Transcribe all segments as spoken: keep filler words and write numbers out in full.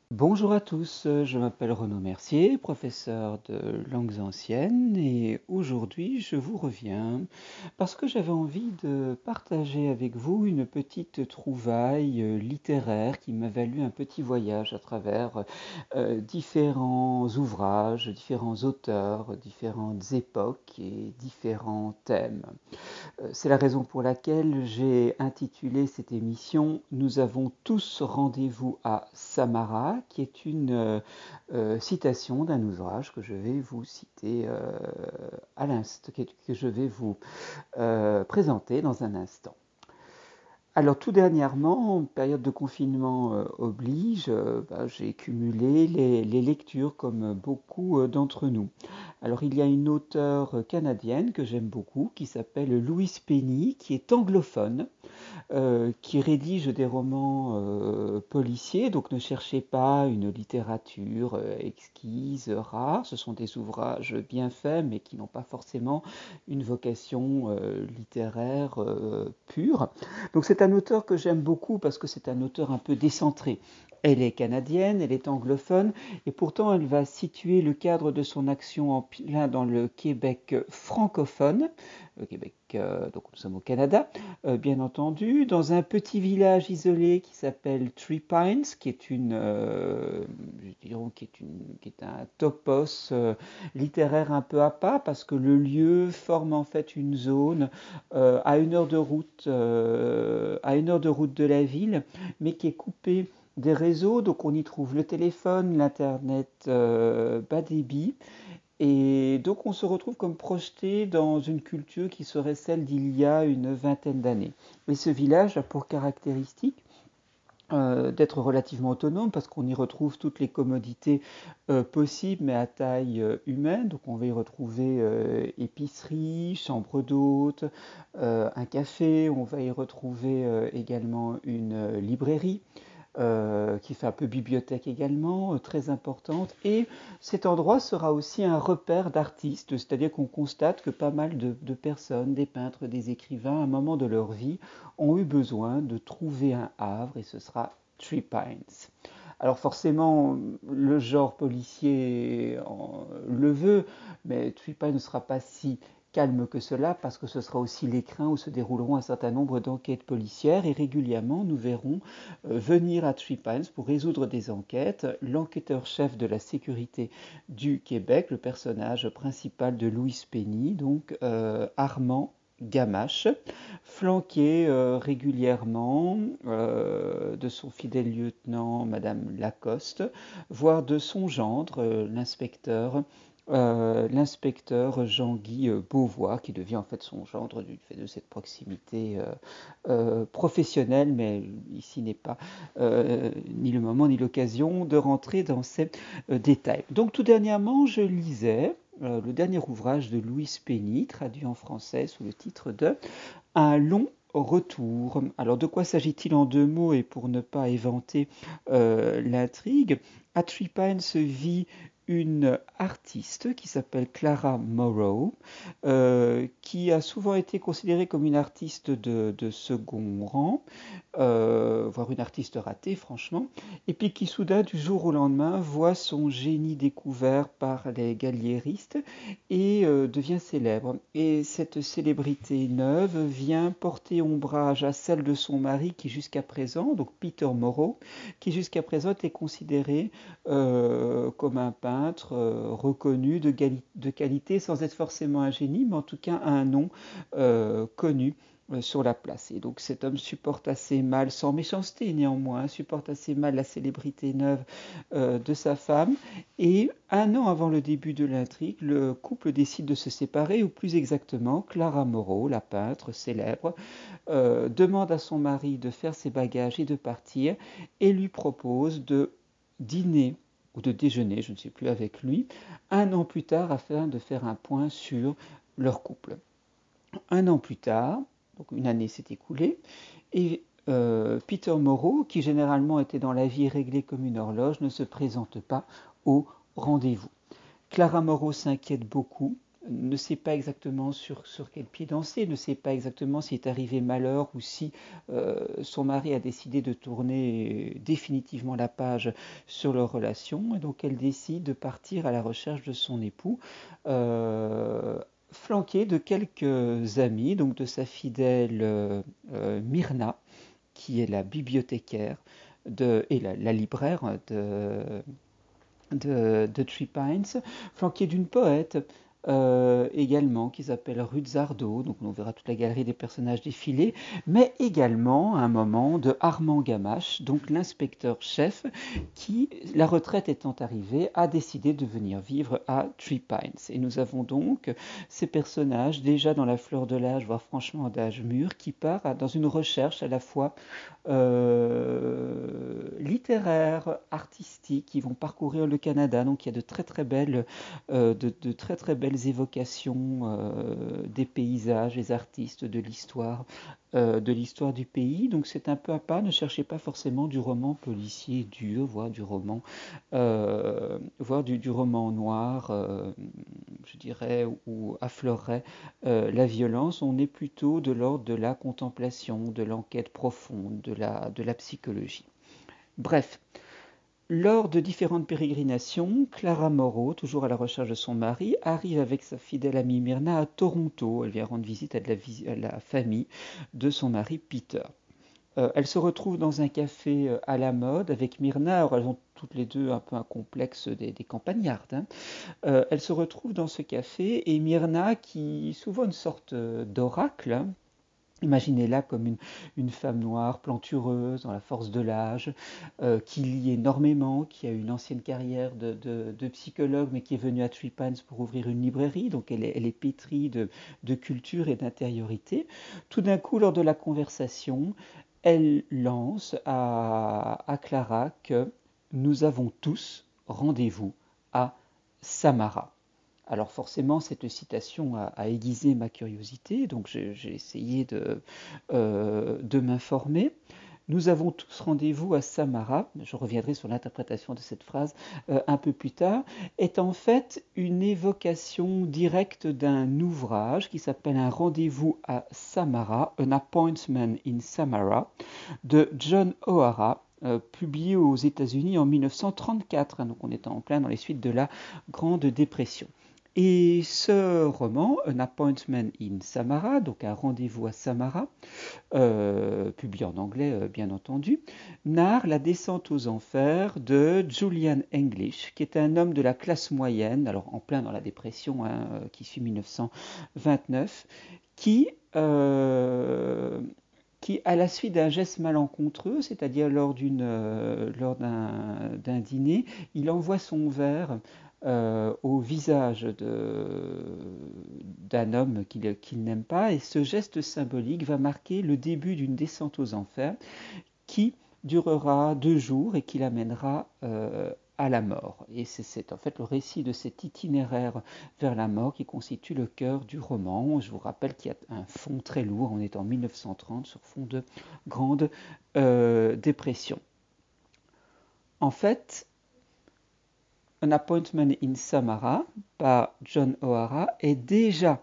Bonjour à tous, je m'appelle Renaud Mercier, professeur de langues anciennes et aujourd'hui je vous reviens parce que j'avais envie de partager avec vous une petite trouvaille euh, littéraire qui m'a valu un petit voyage à travers euh, différents ouvrages, différents auteurs, différentes époques et différents thèmes. Euh, C'est la raison pour laquelle j'ai intitulé cette émission «Nous avons tous rendez-vous à Samara», qui est une euh, euh, citation d'un ouvrage que je vais vous citer euh, à l'instant, que, que je vais vous euh, présenter dans un instant. Alors tout dernièrement, en période de confinement euh, oblige, euh, bah, j'ai cumulé les, les lectures comme beaucoup euh, d'entre nous. Alors il y a une auteure canadienne que j'aime beaucoup qui s'appelle Louise Penny, qui est anglophone, euh, qui rédige des romans euh, policiers, donc ne cherchez pas une littérature euh, exquise, rare, ce sont des ouvrages bien faits mais qui n'ont pas forcément une vocation euh, littéraire euh, pure. Donc c'est un auteur que j'aime beaucoup parce que c'est un auteur un peu décentré. Elle est canadienne, elle est anglophone, et pourtant elle va situer le cadre de son action en plein dans le Québec francophone, le Québec, euh, donc nous sommes au Canada, euh, bien entendu, dans un petit village isolé qui s'appelle Three Pines, qui est une, euh, je dirais, qui est une, qui est un topos euh, littéraire un peu à part, parce que le lieu forme en fait une zone euh, à une heure de route, euh, à une heure de route de la ville, mais qui est coupée des réseaux, donc on y trouve le téléphone, l'internet euh, bas débit, et donc on se retrouve comme projeté dans une culture qui serait celle d'il y a une vingtaine d'années. Et ce village a pour caractéristique euh, d'être relativement autonome parce qu'on y retrouve toutes les commodités euh, possibles mais à taille euh, humaine. Donc on va y retrouver euh, épicerie, chambre d'hôte, euh, un café, on va y retrouver euh, également une euh, librairie euh, qui fait un peu bibliothèque également, euh, très importante. Et cet endroit sera aussi un repère d'artistes, c'est-à-dire qu'on constate que pas mal de, de personnes, des peintres, des écrivains, à un moment de leur vie, ont eu besoin de trouver un havre, et ce sera Three Pines. Alors forcément, le genre policier en- le veut, mais Three Pines ne sera pas si calme que cela, parce que ce sera aussi l'écrin où se dérouleront un certain nombre d'enquêtes policières, et régulièrement nous verrons euh, venir à Three Pines pour résoudre des enquêtes l'enquêteur-chef de la sécurité du Québec, le personnage principal de Louis Penny, donc euh, Armand Gamache, flanqué euh, régulièrement euh, de son fidèle lieutenant, Madame Lacoste, voire de son gendre, euh, l'inspecteur euh, l'inspecteur Jean-Guy euh, Beauvois, qui devient en fait son gendre du fait de cette proximité euh, euh, professionnelle, mais ici n'est pas euh, ni le moment ni l'occasion de rentrer dans ces euh, détails. Donc tout dernièrement, je lisais euh, le dernier ouvrage de Louise Penny, traduit en français sous le titre de Un long retour. Alors de quoi s'agit-il en deux mots et pour ne pas éventer euh, l'intrigue? À Three Pines vit une artiste qui s'appelle Clara Morrow, euh, qui a souvent été considérée comme une artiste de, de second rang, euh, voire une artiste ratée, franchement, et puis qui soudain, du jour au lendemain, voit son génie découvert par les galliéristes et euh, devient célèbre. Et cette célébrité neuve vient porter ombrage à celle de son mari qui jusqu'à présent, donc Peter Morrow, qui jusqu'à présent était considéré euh, comme un peintre euh, reconnu de, de, qualité sans être forcément un génie, mais en tout cas un nom euh, connu euh, sur la place. Et donc cet homme supporte assez mal, sans méchanceté néanmoins, supporte assez mal la célébrité neuve euh, de sa femme. Et un an avant le début de l'intrigue, le couple décide de se séparer, ou plus exactement, Clara Moreau, la peintre célèbre, euh, demande à son mari de faire ses bagages et de partir, et lui propose de dîner ou de déjeuner, je ne sais plus, avec lui, un an plus tard, afin de faire un point sur leur couple. Un an plus tard, donc une année s'est écoulée, et euh, Peter Moreau, qui généralement était dans la vie réglée comme une horloge, ne se présente pas au rendez-vous. Clara Moreau s'inquiète beaucoup ne sait pas exactement sur, sur quel pied danser, ne sait pas exactement s'il est arrivé malheur ou si euh, son mari a décidé de tourner définitivement la page sur leur relation. Et donc elle décide de partir à la recherche de son époux, euh, flanquée de quelques amis, donc de sa fidèle euh, euh, Myrna, qui est la bibliothécaire de, et la, la libraire de, de, de Three Pines, flanquée d'une poète euh, également qui s'appelle Ruth Zardo, donc on verra toute la galerie des personnages défiler, mais également à un moment de Armand Gamache, donc l'inspecteur-chef qui, la retraite étant arrivée, a décidé de venir vivre à Three Pines. Et nous avons donc ces personnages déjà dans la fleur de l'âge, voire franchement d'âge mûr, qui part dans une recherche à la fois euh, littéraires, artistiques, qui vont parcourir le Canada. Donc il y a de très très belles, euh, de, de très très belles évocations euh, des paysages, des artistes, de l'histoire, euh, de l'histoire du pays. Donc c'est un peu à pas. Ne cherchez pas forcément du roman policier dur, voire du roman, euh, voire du, du roman noir, euh, je dirais, où affleurerait euh, la violence. On est plutôt de l'ordre de la contemplation, de l'enquête profonde, de la, de la psychologie. Bref, lors de différentes pérégrinations, Clara Morrow, toujours à la recherche de son mari, arrive avec sa fidèle amie Myrna à Toronto. Elle vient rendre visite à, de la, à la famille de son mari Peter. Euh, elles se retrouvent dans un café euh, à la mode avec Myrna. Alors elles ont toutes les deux un peu un complexe des, des campagnardes, hein. Euh, elles se retrouvent dans ce café et Myrna, qui est souvent une sorte euh, d'oracle, hein, imaginez-la comme une, une femme noire, plantureuse, dans la force de l'âge, euh, qui lit énormément, qui a une ancienne carrière de, de, de psychologue, mais qui est venue à Three Pines pour ouvrir une librairie, donc elle est, elle est pétrie de, de culture et d'intériorité. Tout d'un coup, lors de la conversation, elle lance à, à Clara que nous avons tous rendez-vous à Samara. Alors forcément, cette citation a, a aiguisé ma curiosité, donc j'ai, j'ai essayé de, euh, de m'informer. Nous avons tous rendez-vous à Samara, je reviendrai sur l'interprétation de cette phrase euh, un peu plus tard, est en fait une évocation directe d'un ouvrage qui s'appelle Un rendez-vous à Samara, An Appointment in Samara, de John O'Hara, euh, publié aux États-Unis en mille neuf cent trente-quatre, hein, donc on est en plein dans les suites de la Grande Dépression. Et ce roman, An Appointment in Samara, donc un rendez-vous à Samara, euh, publié en anglais euh, bien entendu, narre la descente aux enfers de Julian English, qui est un homme de la classe moyenne, alors en plein dans la dépression, hein, euh, qui suit mille neuf cent vingt-neuf, qui, euh, qui, à la suite d'un geste malencontreux, c'est-à-dire lors, d'une, euh, lors d'un, d'un dîner, il envoie son verre euh, au visage de, d'un homme qu'il, qu'il n'aime pas, et ce geste symbolique va marquer le début d'une descente aux enfers qui durera deux jours et qui l'amènera euh, à la mort. Et c'est, c'est en fait le récit de cet itinéraire vers la mort qui constitue le cœur du roman. Je vous rappelle qu'il y a un fond très lourd, on est en mille neuf cent trente, sur fond de grande euh, dépression. En fait, An Appointment in Samara par John O'Hara est déjà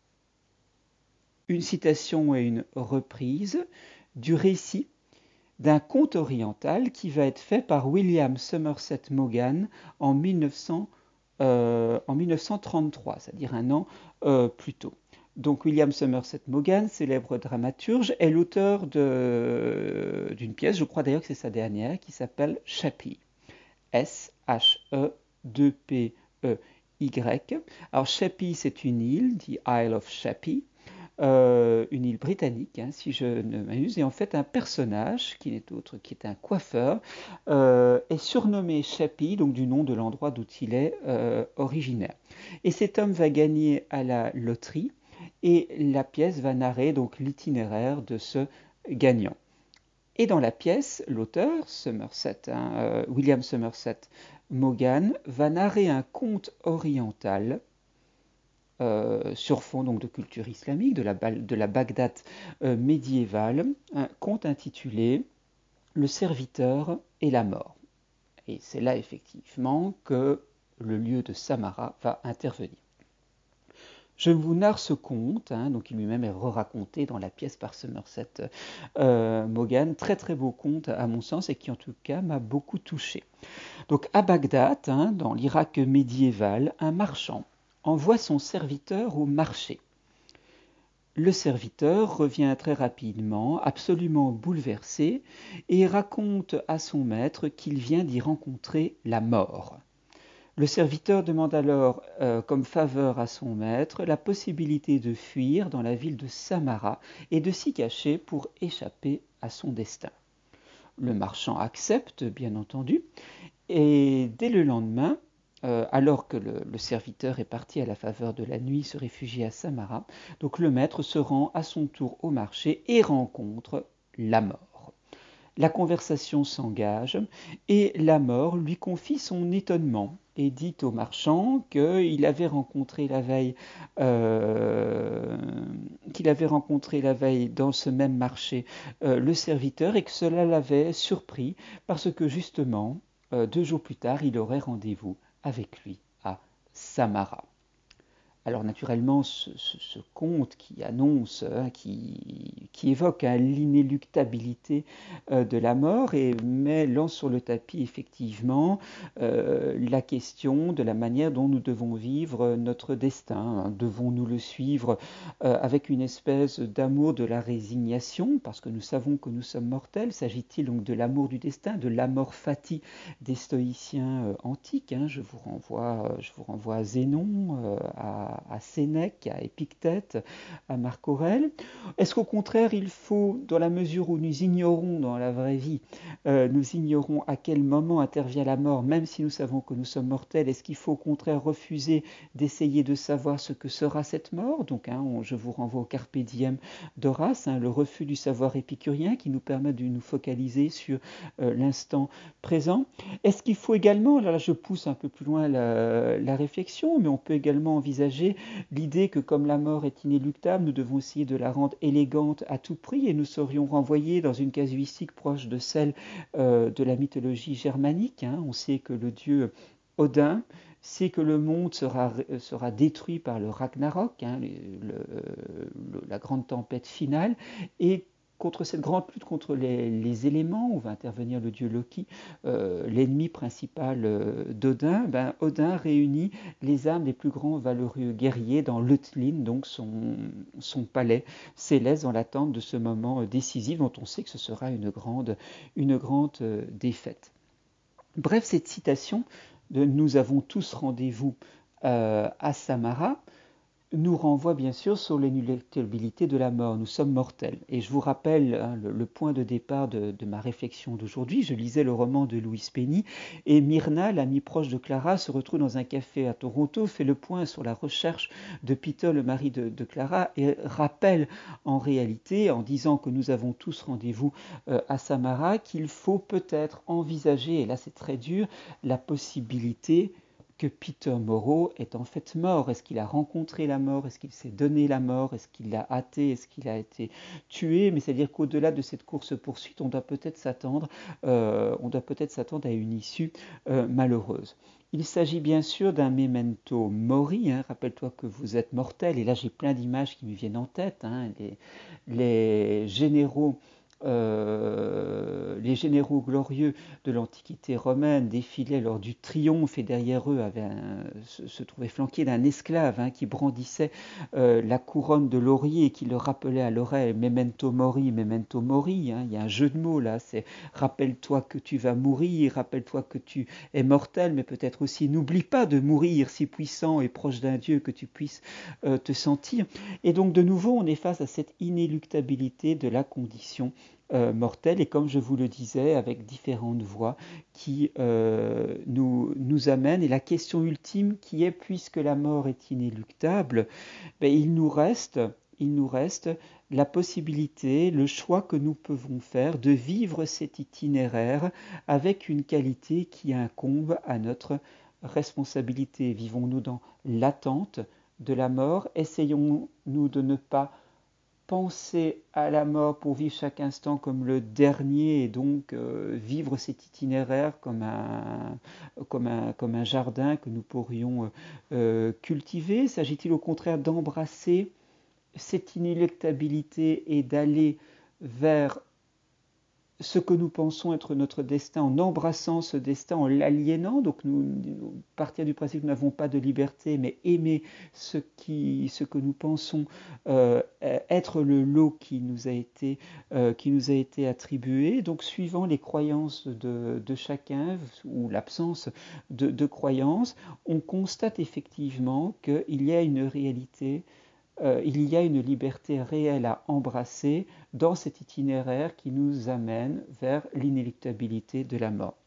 une citation et une reprise du récit d'un conte oriental qui va être fait par William Somerset Maugham en, mille neuf cents, euh, en mille neuf cent trente-trois, c'est-à-dire un an euh, plus tôt. Donc William Somerset Maugham, célèbre dramaturge, est l'auteur de, d'une pièce, je crois d'ailleurs que c'est sa dernière, qui s'appelle Sheppey. S H E deux P E Y. Alors Sheppey, c'est une île, the Isle of Sheppey, euh, une île britannique, hein, si je ne m'amuse, et en fait un personnage, qui n'est autre qui est un coiffeur, euh, est surnommé Sheppey, donc du nom de l'endroit d'où il est euh, originaire. Et cet homme va gagner à la loterie, et la pièce va narrer donc l'itinéraire de ce gagnant. Et dans la pièce, l'auteur, Somerset, hein, euh, William Somerset Maugham, va narrer un conte oriental euh, sur fond donc, de culture islamique, de la, de la Bagdad euh, médiévale, un conte intitulé Le serviteur et la mort. Et c'est là effectivement que le lieu de Samara va intervenir. Je vous narre ce conte, hein, donc qui lui-même est re-raconté dans la pièce par Somerset euh, Maugham, très très beau conte à mon sens et qui en tout cas m'a beaucoup touché. Donc à Bagdad, hein, dans l'Irak médiéval, un marchand envoie son serviteur au marché. Le serviteur revient très rapidement, absolument bouleversé, et raconte à son maître qu'il vient d'y rencontrer la mort. Le serviteur demande alors, euh, comme faveur à son maître, la possibilité de fuir dans la ville de Samara et de s'y cacher pour échapper à son destin. Le marchand accepte, bien entendu, et dès le lendemain, euh, alors que le, le serviteur est parti à la faveur de la nuit se réfugier à Samara, donc le maître se rend à son tour au marché et rencontre la mort. La conversation s'engage et la mort lui confie son étonnement et dit au marchand qu'il avait rencontré la veille, euh, qu'il avait rencontré la veille dans ce même marché euh, le serviteur et que cela l'avait surpris parce que justement euh, deux jours plus tard il aurait rendez-vous avec lui à Samara. Alors naturellement, ce, ce, ce conte qui annonce, hein, qui, qui évoque hein, l'inéluctabilité euh, de la mort et met, lance sur le tapis effectivement euh, la question de la manière dont nous devons vivre notre destin. Hein. Devons-nous le suivre euh, avec une espèce d'amour de la résignation, parce que nous savons que nous sommes mortels? S'agit-il donc de l'amour du destin, de l'amor fati des stoïciens euh, antiques? Hein. Je vous renvoie, je vous renvoie à Zénon, euh, à à Sénèque, à Épictète, à Marc Aurèle? Est-ce qu'au contraire, il faut, dans la mesure où nous ignorons dans la vraie vie, euh, nous ignorons à quel moment intervient la mort, même si nous savons que nous sommes mortels, est-ce qu'il faut au contraire refuser d'essayer de savoir ce que sera cette mort? Donc, hein, on, je vous renvoie au Carpe Diem d'Horace, hein, le refus du savoir épicurien qui nous permet de nous focaliser sur euh, l'instant présent. Est-ce qu'il faut également, là je pousse un peu plus loin la, la réflexion, mais on peut également envisager l'idée que comme la mort est inéluctable, nous devons essayer de la rendre élégante à tout prix et nous serions renvoyés dans une casuistique proche de celle euh, de la mythologie germanique. Hein. On sait que le dieu Odin sait que le monde sera, sera détruit par le Ragnarok, hein, le, le, la grande tempête finale, et contre cette grande lutte contre les, les éléments, où va intervenir le dieu Loki, euh, l'ennemi principal euh, d'Odin, ben, Odin réunit les âmes des plus grands valeureux guerriers dans Löthlin, donc son, son palais céleste, dans l'attente de ce moment décisif dont on sait que ce sera une grande, une grande euh, défaite. Bref, cette citation de « Nous avons tous rendez-vous euh, à Samara » nous renvoie bien sûr sur l'inéluctabilité de la mort. Nous sommes mortels. Et je vous rappelle hein, le, le point de départ de, de ma réflexion d'aujourd'hui. Je lisais le roman de Louise Penny et Myrna, l'amie proche de Clara, se retrouve dans un café à Toronto, fait le point sur la recherche de Peter, le mari de, de Clara, et rappelle en réalité, en disant que nous avons tous rendez-vous euh, à Samara, qu'il faut peut-être envisager, et là c'est très dur, la possibilité que Peter Moreau est en fait mort. Est-ce qu'il a rencontré la mort? Est-ce qu'il s'est donné la mort? Est-ce qu'il l'a hâté? Est-ce qu'il a été tué? Mais c'est-à-dire qu'au-delà de cette course-poursuite, on doit peut-être s'attendre, euh, on doit peut-être s'attendre à une issue euh, malheureuse. Il s'agit bien sûr d'un memento mori. Hein. Rappelle-toi que vous êtes mortel. Et là, j'ai plein d'images qui me viennent en tête. Hein. Les, les généraux Euh, les généraux glorieux de l'Antiquité romaine défilaient lors du triomphe et derrière eux avait un, se, se trouvait flanqué d'un esclave hein, qui brandissait euh, la couronne de laurier et qui le rappelait à l'oreille memento mori, memento mori. Hein. Il y a un jeu de mots là, c'est rappelle-toi que tu vas mourir, rappelle-toi que tu es mortel, mais peut-être aussi n'oublie pas de mourir si puissant et proche d'un Dieu que tu puisses euh, te sentir. Et donc de nouveau, on est face à cette inéluctabilité de la condition Euh, mortelle, et comme je vous le disais, avec différentes voies qui euh, nous, nous amènent. Et la question ultime qui est, puisque la mort est inéluctable, ben, il nous reste, il nous reste la possibilité, le choix que nous pouvons faire de vivre cet itinéraire avec une qualité qui incombe à notre responsabilité. Vivons-nous dans l'attente de la mort? Essayons-nous de ne pas penser à la mort pour vivre chaque instant comme le dernier et donc euh, vivre cet itinéraire comme un, comme un, comme un jardin que nous pourrions euh, cultiver? S'agit-il au contraire d'embrasser cette inéluctabilité et d'aller vers ce que nous pensons être notre destin en embrassant ce destin, en l'aliénant? Donc nous, nous partir du principe que nous n'avons pas de liberté, mais aimer ce, qui, ce que nous pensons euh, être le lot qui nous a été, euh, qui nous a été attribué. Donc suivant les croyances de, de chacun ou l'absence de, de croyances, on constate effectivement qu'il y a une réalité, euh, il y a une liberté réelle à embrasser dans cet itinéraire qui nous amène vers l'inéluctabilité de la mort.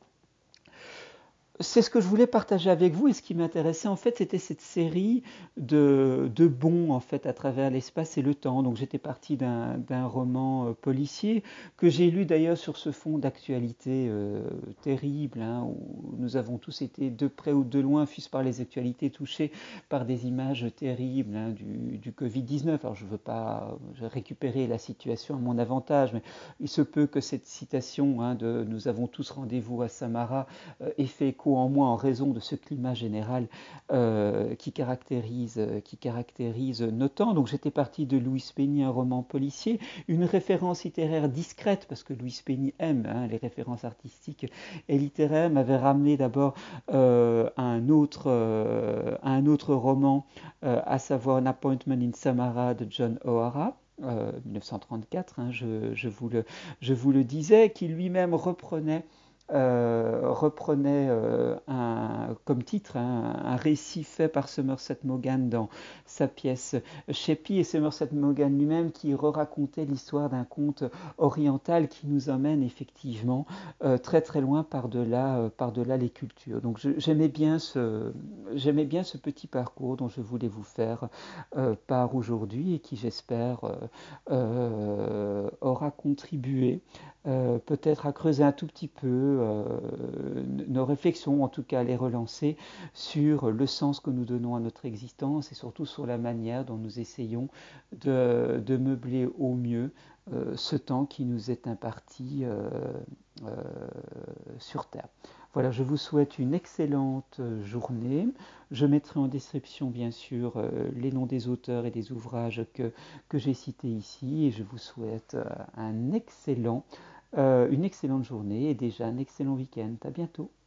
C'est ce que je voulais partager avec vous, et ce qui m'intéressait en fait, c'était cette série de, de bonds en fait à travers l'espace et le temps. Donc j'étais parti d'un, d'un roman euh, policier que j'ai lu d'ailleurs sur ce fond d'actualité euh, terrible, hein, où nous avons tous été de près ou de loin, fût-ce par les actualités, touchés par des images terribles, hein, du, du covid dix-neuf. Alors je ne veux pas récupérer la situation à mon avantage, mais il se peut que cette citation, hein, de « nous avons tous rendez-vous à Samara » euh, ait fait écho en moi en raison de ce climat général euh, qui, caractérise, euh, qui caractérise nos temps. Donc j'étais parti de Louis Penny, un roman policier, une référence littéraire discrète, parce que Louis Penny aime hein, les références artistiques et littéraires, m'avait ramené d'abord euh, à, un autre, euh, à un autre roman, euh, à savoir An Appointment in Samara de John O'Hara. Euh, mille neuf cent trente-quatre, hein, je, je, vous le, je vous le disais, qui lui-même reprenait Euh, reprenait euh, un, comme titre hein, un récit fait par Somerset Maugham dans sa pièce Sheppey, et Somerset Maugham lui-même qui re-racontait l'histoire d'un conte oriental qui nous emmène effectivement euh, très très loin par-delà euh, par-delà les cultures. Donc je, j'aimais bien ce j'aimais bien ce petit parcours dont je voulais vous faire euh, part aujourd'hui et qui j'espère euh, euh, aura contribué euh, peut-être à creuser un tout petit peu euh, nos réflexions, en tout cas à les relancer sur le sens que nous donnons à notre existence et surtout sur la manière dont nous essayons de, de meubler au mieux euh, ce temps qui nous est imparti euh, euh, sur Terre. Voilà, je vous souhaite une excellente journée. Je mettrai en description, bien sûr, euh, les noms des auteurs et des ouvrages que, que j'ai cités ici. Et je vous souhaite euh, un excellent, euh, une excellente journée et déjà un excellent week-end. À bientôt.